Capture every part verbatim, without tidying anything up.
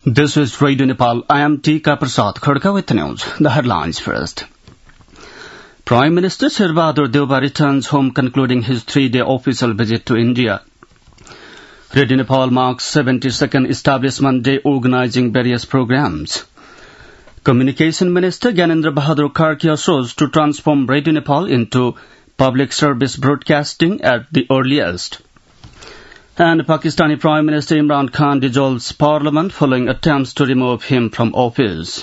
This is Radio Nepal. I am Tika Prasad Khadka with the news. The headlines first. Prime Minister Sherbahadur Deuba returns home concluding his three-day official visit to India. Radio Nepal marks seventy-second Establishment Day organizing various programs. Communication Minister Gyanendra Bahadur Karki assures to transform Radio Nepal into public service broadcasting at the earliest. And Pakistani Prime Minister Imran Khan dissolves Parliament following attempts to remove him from office.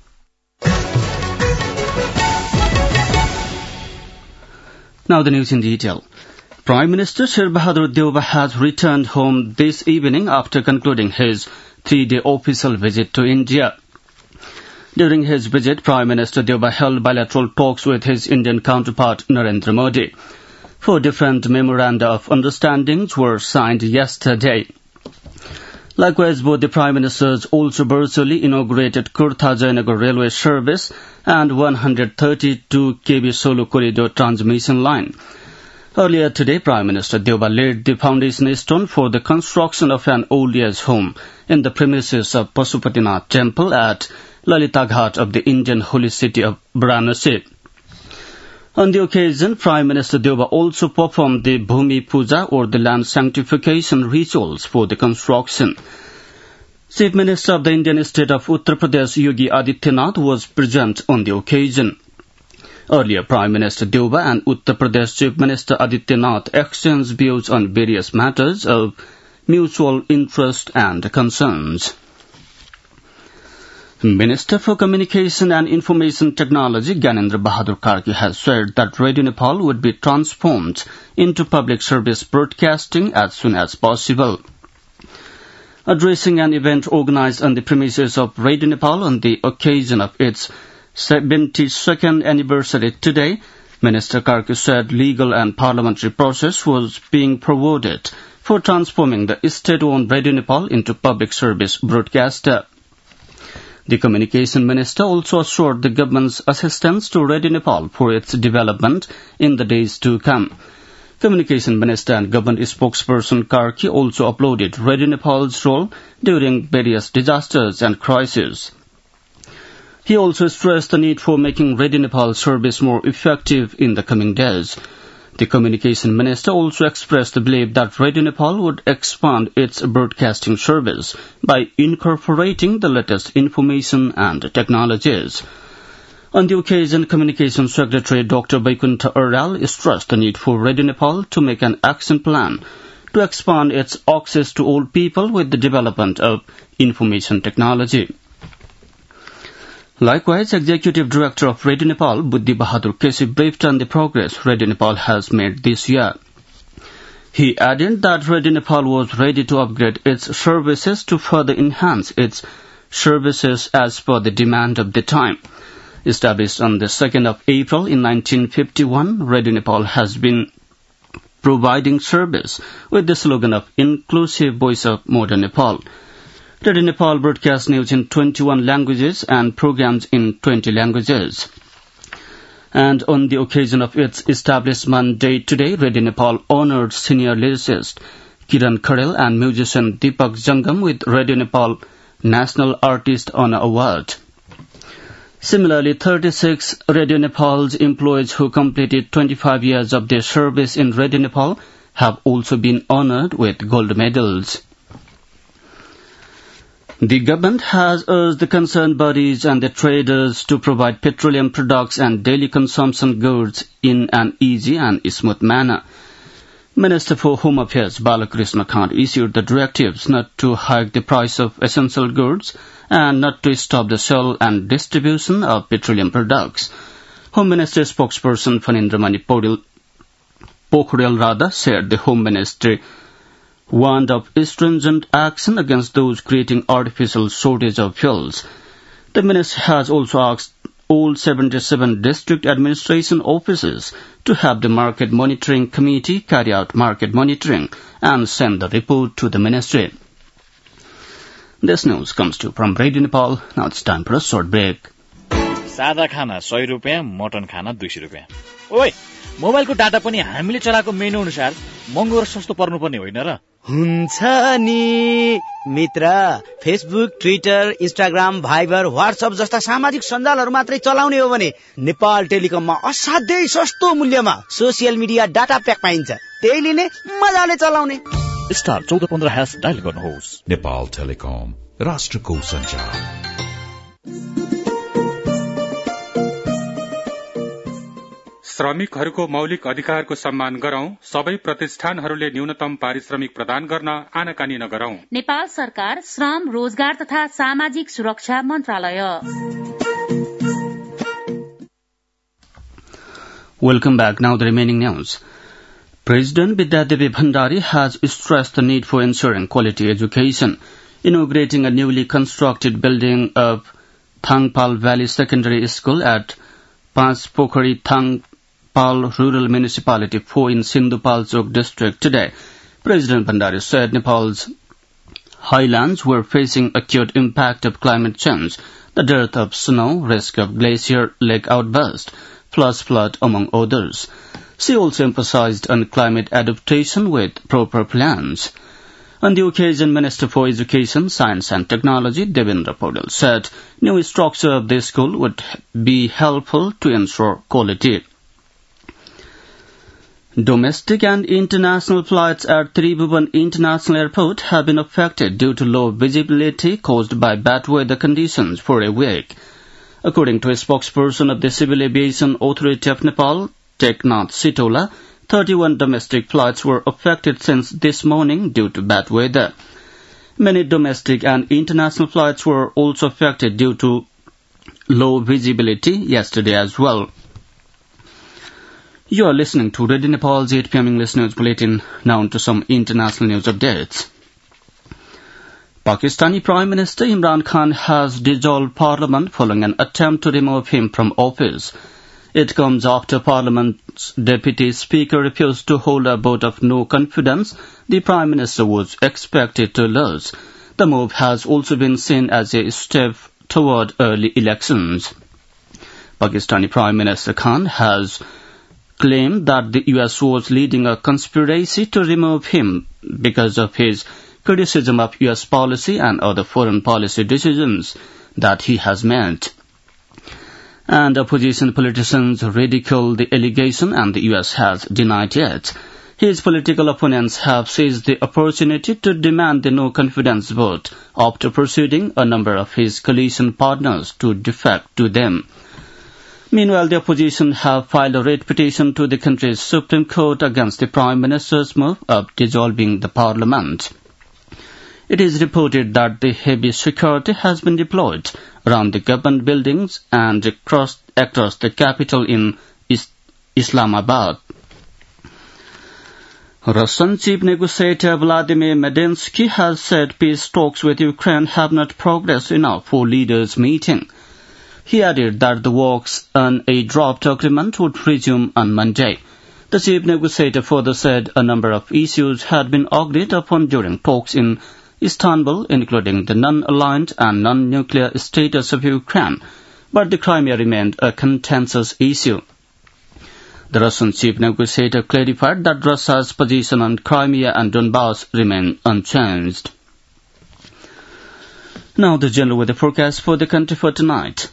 Now the news in detail. Prime Minister Sherbahadur Deuba has returned home this evening after concluding his three-day official visit to India. During his visit, Prime Minister Deuba held bilateral talks with his Indian counterpart Narendra Modi. Four different memoranda of understandings were signed yesterday. Likewise, both the Prime Ministers also virtually inaugurated Kurta-Jayanagar railway service and one hundred thirty-two kilometer Solo corridor transmission line. Earlier today, Prime Minister Deuba laid the foundation stone for the construction of an old age home in the premises of Pasupatinath Temple at Lalita Ghat of the Indian holy city of Varanasi. On the occasion, Prime Minister Deuba also performed the Bhumi Puja or the land sanctification rituals for the construction. Chief Minister of the Indian state of Uttar Pradesh, Yogi Adityanath, was present on the occasion. Earlier, Prime Minister Deuba and Uttar Pradesh Chief Minister Adityanath exchanged views on various matters of mutual interest and concerns. Minister for Communication and Information Technology Gyanendra Bahadur Karki has said that Radio Nepal would be transformed into public service broadcasting as soon as possible. Addressing an event organized on the premises of Radio Nepal on the occasion of its seventy-second anniversary today, Minister Karki said legal and parliamentary process was being forwarded for transforming the state-owned Radio Nepal into public service broadcaster. The Communication Minister also assured the government's assistance to Radio Nepal for its development in the days to come. Communication Minister and Government spokesperson Karki also uploaded Radio Nepal's role during various disasters and crises. He also stressed the need for making Radio Nepal service more effective in the coming days. The Communication Minister also expressed the belief that Radio Nepal would expand its broadcasting service by incorporating the latest information and technologies. On the occasion, Communication Secretary Doctor Vaikuntha Aral stressed the need for Radio Nepal to make an action plan to expand its access to all people with the development of information technology. Likewise, Executive Director of Radio Nepal, Buddhi Bahadur Kesi, briefed on the progress Radio Nepal has made this year. He added that Radio Nepal was ready to upgrade its services to further enhance its services as per the demand of the time. Established on the second of April in nineteen fifty-one, Radio Nepal has been providing service with the slogan of Inclusive Voice of Modern Nepal. Radio Nepal broadcasts news in twenty-one languages and programs in twenty languages. And on the occasion of its establishment day today, Radio Nepal honored senior lyricist Kiran Kharel and musician Deepak Jangam with Radio Nepal National Artist Honor Award. Similarly, thirty-six Radio Nepal's employees who completed twenty-five years of their service in Radio Nepal have also been honored with gold medals. The government has urged the concerned bodies and the traders to provide petroleum products and daily consumption goods in an easy and smooth manner. Minister for Home Affairs Balakrishna Khan issued the directives not to hike the price of essential goods and not to stop the sale and distribution of petroleum products. Home Ministry spokesperson Phanindramani Pokhriyal Rada said the Home Ministry warned of stringent action against those creating artificial shortage of fuels. The minister has also asked all seventy-seven district administration offices to have the Market Monitoring Committee carry out market monitoring and send the report to the ministry. This news comes to you from Radio Nepal. Now it's time for a short break. सादा खाना सय रुपैयाँ, mutton खाना दुई सय रुपैयाँ. ओइ, मोबाइलको डाटा पनि हामीले चलाएको मेनु अनुसार महँगो र सस्तो पर्नुपर्ने होइन र? हुन्छ नि मित्र। Facebook, Twitter, Instagram, Viber, WhatsApp जस्ता सामाजिक सञ्जालहरू मात्रै चलाउने हो भने नेपाल टेलिकममा असाध्यै सस्तो मूल्यमा सोसियल मिडिया डाटा प्याक पाइन्छ। त्यही लिने, मजाले चलाउने। स्टार चौध पन्ध्र ह्यास डायल गर्नुहोस्। नेपाल टेलिकम, राष्ट्रको सञ्चार। श्रमिकहरूको मौलिक अधिकारको सम्मान गरौं, सबै प्रतिष्ठानहरूले न्यूनतम पारिश्रमिक प्रदान गर्न आनाकानी नगरौं। नेपाल सरकार, श्रम, रोजगार तथा सामाजिक सुरक्षा मन्त्रालय। Welcome back. Now the remaining news. President Vidyadevi Bhandari has stressed the need for ensuring quality education, inaugurating a newly constructed building of Thangpal Valley Secondary School at Panchpokhari Thangpal Rural Municipality four in Sindhupalchok district today. President Bhandari said Nepal's highlands were facing acute impact of climate change, the dearth of snow, risk of glacier lake outburst, flash flood, among others. She also emphasized on climate adaptation with proper plans. On the occasion, Minister for Education, Science and Technology, Devendra Paudel, said new structure of the school would be helpful to ensure quality. Domestic and international flights at Tribhuvan International Airport have been affected due to low visibility caused by bad weather conditions for a week. According to a spokesperson of the Civil Aviation Authority of Nepal, Teknath Sitola, thirty-one domestic flights were affected since this morning due to bad weather. Many domestic and international flights were also affected due to low visibility yesterday as well. You are listening to Radio Nepal's eight p m English News Bulletin. Now on to some international news updates. Pakistani Prime Minister Imran Khan has dissolved Parliament following an attempt to remove him from office. It comes after Parliament's Deputy Speaker refused to hold a vote of no confidence the Prime Minister was expected to lose. The move has also been seen as a step toward early elections. Pakistani Prime Minister Khan has claimed that the U S was leading a conspiracy to remove him because of his criticism of U S policy and other foreign policy decisions that he has made. And opposition politicians ridicule the allegation and the U S has denied it. His political opponents have seized the opportunity to demand the no-confidence vote after persuading a number of his coalition partners to defect to them. Meanwhile, the opposition have filed a writ petition to the country's Supreme Court against the Prime Minister's move of dissolving the Parliament. It is reported that the heavy security has been deployed around the government buildings and across, across the capital in Is- Islamabad. Russian chief negotiator Vladimir Medinsky has said peace talks with Ukraine have not progressed enough for leaders' meeting. He added that the works on a draft agreement would resume on Monday. The chief negotiator further said a number of issues had been agreed upon during talks in Istanbul, including the non-aligned and non-nuclear status of Ukraine, but the Crimea remained a contentious issue. The Russian chief negotiator clarified that Russia's position on Crimea and Donbass remained unchanged. Now the general weather forecast for the country for tonight.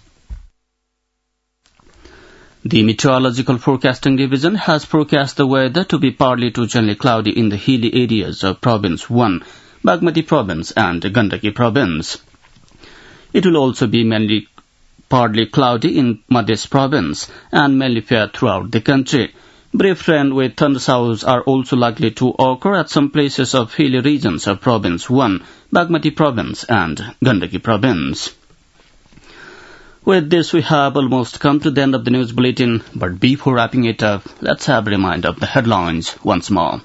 The Meteorological Forecasting Division has forecast the weather to be partly to generally cloudy in the hilly areas of Province one, Bagmati Province and Gandaki Province. It will also be mainly partly cloudy in Madhya Province and mainly fair throughout the country. Brief rain with thundershowers are also likely to occur at some places of hilly regions of Province one, Bagmati Province and Gandaki Province. With this, we have almost come to the end of the news bulletin, but before wrapping it up, let's have a reminder of the headlines once more.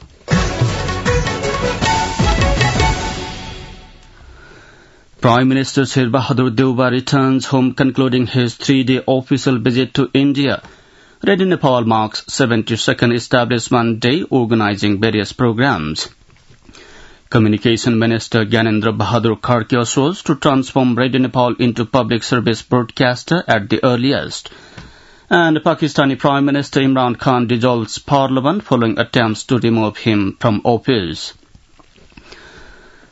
Prime Minister Sher Bahadur Deuba returns home concluding his three-day official visit to India. Radio Nepal marks seventy-second Establishment Day, organizing various programs. Communication Minister Gyanendra Bahadur Kharke assures to transform Radio Nepal into public service broadcaster at the earliest. And Pakistani Prime Minister Imran Khan dissolves Parliament following attempts to remove him from office.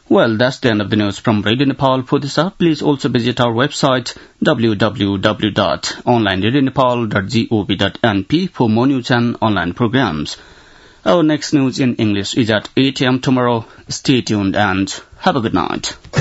Well, that's the end of the news from Radio Nepal for this hour. Please also visit our website w w w dot online radio nepal dot gov dot n p for more news and online programs. Our next news in English is at eight a m tomorrow. Stay tuned and have a good night.